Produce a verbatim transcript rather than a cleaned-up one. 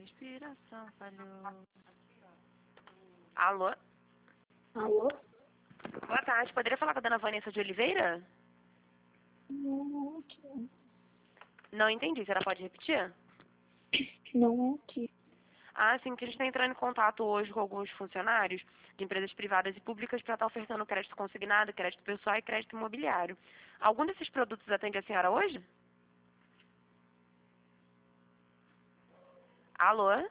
respiração falhou. Alô? Alô? Boa tarde, poderia falar com a dona Vanessa de Oliveira? Não é aqui. Não entendi, a senhora pode repetir? Não é aqui. Ah, sim, que a gente está entrando em contato hoje com alguns funcionários de empresas privadas e públicas para estar ofertando crédito consignado, crédito pessoal e crédito imobiliário. Algum desses produtos atende a senhora hoje? Alô?